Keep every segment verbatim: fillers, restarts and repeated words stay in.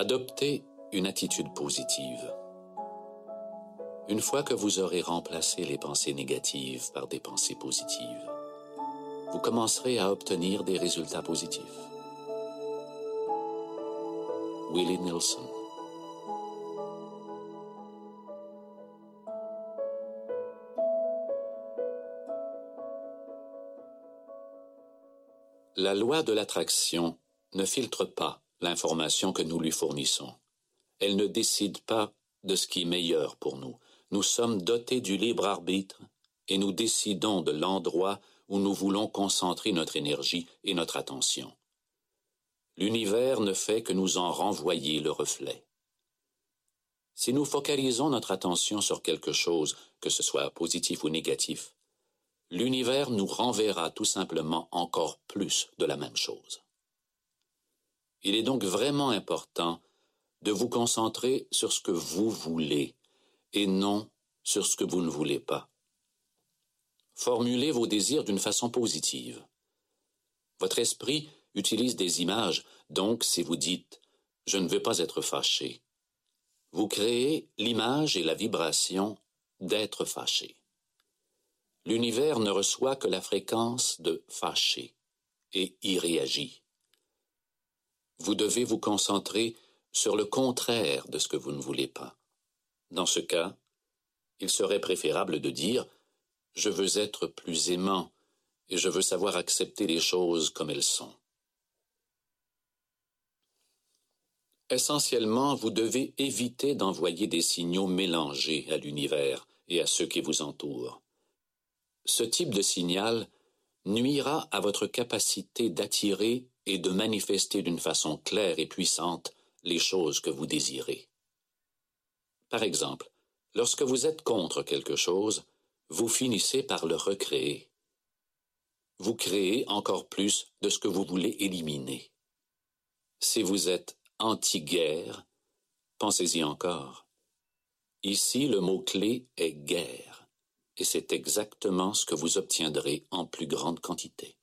Adoptez une attitude positive. Une fois que vous aurez remplacé les pensées négatives par des pensées positives, vous commencerez à obtenir des résultats positifs. Willie Nelson. La loi de l'attraction ne filtre pas l'information que nous lui fournissons. Elle ne décide pas de ce qui est meilleur pour nous. Nous sommes dotés du libre arbitre et nous décidons de l'endroit où nous voulons concentrer notre énergie et notre attention. L'univers ne fait que nous en renvoyer le reflet. Si nous focalisons notre attention sur quelque chose, que ce soit positif ou négatif, l'univers nous renverra tout simplement encore plus de la même chose. Il est donc vraiment important de vous concentrer sur ce que vous voulez et non sur ce que vous ne voulez pas. Formulez vos désirs d'une façon positive. Votre esprit utilise des images, donc si vous dites « je ne veux pas être fâché », vous créez l'image et la vibration d'être fâché. L'univers ne reçoit que la fréquence de fâché et y réagit. Vous devez vous concentrer sur le contraire de ce que vous ne voulez pas. Dans ce cas, il serait préférable de dire « je veux être plus aimant et je veux savoir accepter les choses comme elles sont ». Essentiellement, vous devez éviter d'envoyer des signaux mélangés à l'univers et à ceux qui vous entourent. Ce type de signal nuira à votre capacité d'attirer et de manifester d'une façon claire et puissante les choses que vous désirez. Par exemple, lorsque vous êtes contre quelque chose, vous finissez par le recréer. Vous créez encore plus de ce que vous voulez éliminer. Si vous êtes anti-guerre, pensez-y encore. Ici, le mot-clé est guerre, et c'est exactement ce que vous obtiendrez en plus grande quantité.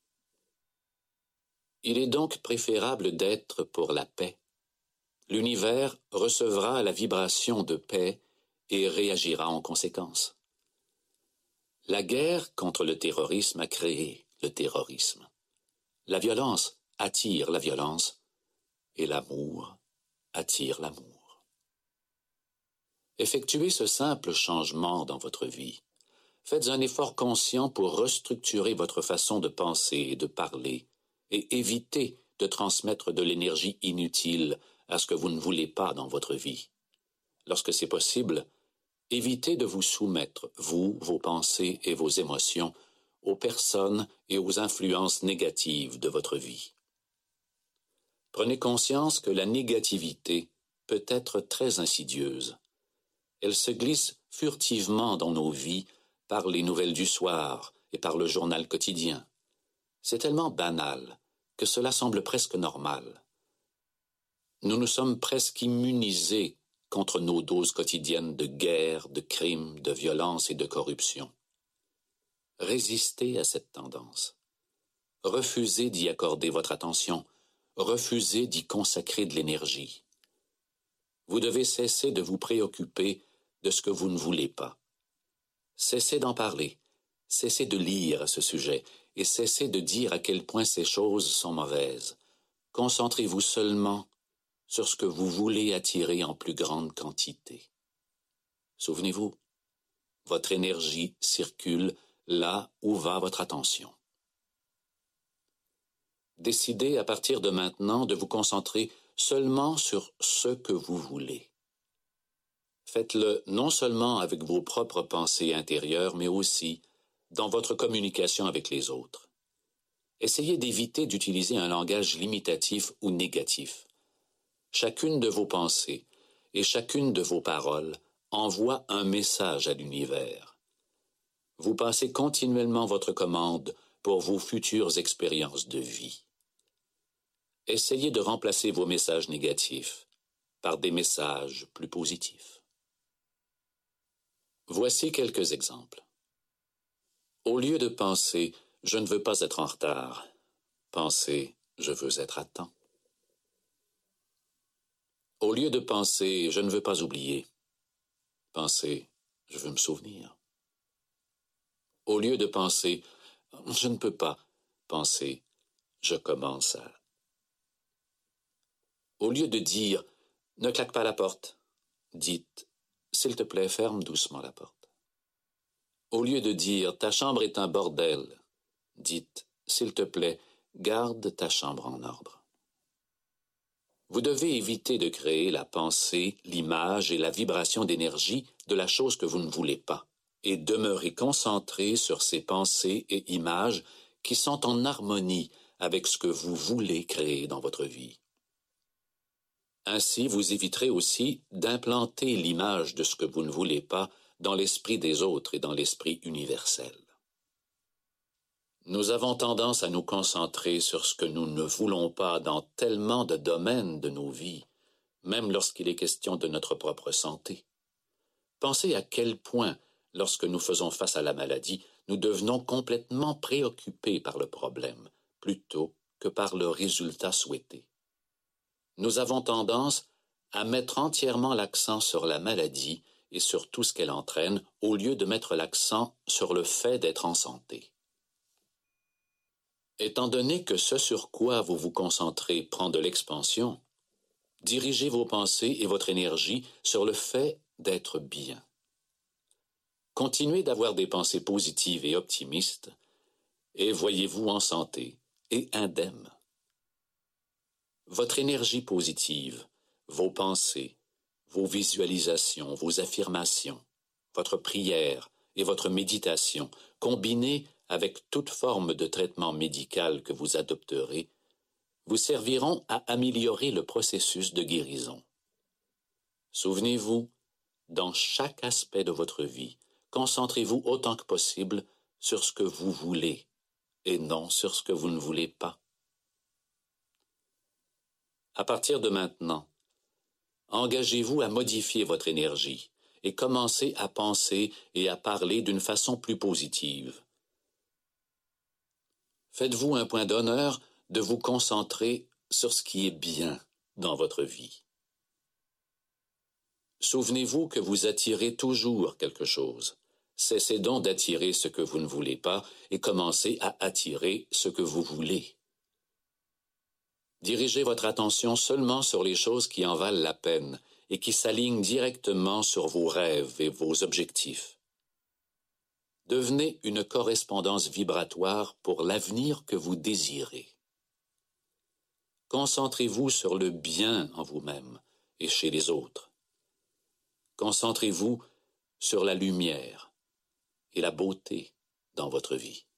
Il est donc préférable d'être pour la paix. L'univers recevra la vibration de paix et réagira en conséquence. La guerre contre le terrorisme a créé le terrorisme. La violence attire la violence et l'amour attire l'amour. Effectuez ce simple changement dans votre vie. Faites un effort conscient pour restructurer votre façon de penser et de parler et évitez de transmettre de l'énergie inutile à ce que vous ne voulez pas dans votre vie. Lorsque c'est possible, évitez de vous soumettre, vous, vos pensées et vos émotions, aux personnes et aux influences négatives de votre vie. Prenez conscience que la négativité peut être très insidieuse. Elle se glisse furtivement dans nos vies par les nouvelles du soir et par le journal quotidien. C'est tellement banal que cela semble presque normal. Nous nous sommes presque immunisés contre nos doses quotidiennes de guerre, de crimes, de violence et de corruption. Résistez à cette tendance. Refusez d'y accorder votre attention. Refusez d'y consacrer de l'énergie. Vous devez cesser de vous préoccuper de ce que vous ne voulez pas. Cessez d'en parler. Cessez de lire à ce sujet et cessez de dire à quel point ces choses sont mauvaises. Concentrez-vous seulement sur ce que vous voulez attirer en plus grande quantité. Souvenez-vous, votre énergie circule là où va votre attention. Décidez à partir de maintenant de vous concentrer seulement sur ce que vous voulez. Faites-le non seulement avec vos propres pensées intérieures, mais aussi dans votre communication avec les autres. Essayez d'éviter d'utiliser un langage limitatif ou négatif. Chacune de vos pensées et chacune de vos paroles envoie un message à l'univers. Vous passez continuellement votre commande pour vos futures expériences de vie. Essayez de remplacer vos messages négatifs par des messages plus positifs. Voici quelques exemples. Au lieu de penser « je ne veux pas être en retard », pensez « je veux être à temps ». Au lieu de penser « je ne veux pas oublier », pensez « je veux me souvenir ». Au lieu de penser « je ne peux pas », pensez « je commence à ». Au lieu de dire « ne claque pas la porte », dites « s'il te plaît, ferme doucement la porte ». Au lieu de dire « ta chambre est un bordel », dites « s'il te plaît, garde ta chambre en ordre ». Vous devez éviter de créer la pensée, l'image et la vibration d'énergie de la chose que vous ne voulez pas, et demeurer concentré sur ces pensées et images qui sont en harmonie avec ce que vous voulez créer dans votre vie. Ainsi, vous éviterez aussi d'implanter l'image de ce que vous ne voulez pas dans l'esprit des autres et dans l'esprit universel. Nous avons tendance à nous concentrer sur ce que nous ne voulons pas dans tellement de domaines de nos vies, même lorsqu'il est question de notre propre santé. Pensez à quel point, lorsque nous faisons face à la maladie, nous devenons complètement préoccupés par le problème, plutôt que par le résultat souhaité. Nous avons tendance à mettre entièrement l'accent sur la maladie et sur tout ce qu'elle entraîne, au lieu de mettre l'accent sur le fait d'être en santé. Étant donné que ce sur quoi vous vous concentrez prend de l'expansion, dirigez vos pensées et votre énergie sur le fait d'être bien. Continuez d'avoir des pensées positives et optimistes, et voyez-vous en santé et indemne. Votre énergie positive, vos pensées, vos visualisations, vos affirmations, votre prière et votre méditation, combinées avec toute forme de traitement médical que vous adopterez, vous serviront à améliorer le processus de guérison. Souvenez-vous, dans chaque aspect de votre vie, concentrez-vous autant que possible sur ce que vous voulez et non sur ce que vous ne voulez pas. À partir de maintenant, engagez-vous à modifier votre énergie et commencez à penser et à parler d'une façon plus positive. Faites-vous un point d'honneur de vous concentrer sur ce qui est bien dans votre vie. Souvenez-vous que vous attirez toujours quelque chose. Cessez donc d'attirer ce que vous ne voulez pas et commencez à attirer ce que vous voulez. Dirigez votre attention seulement sur les choses qui en valent la peine et qui s'alignent directement sur vos rêves et vos objectifs. Devenez une correspondance vibratoire pour l'avenir que vous désirez. Concentrez-vous sur le bien en vous-même et chez les autres. Concentrez-vous sur la lumière et la beauté dans votre vie.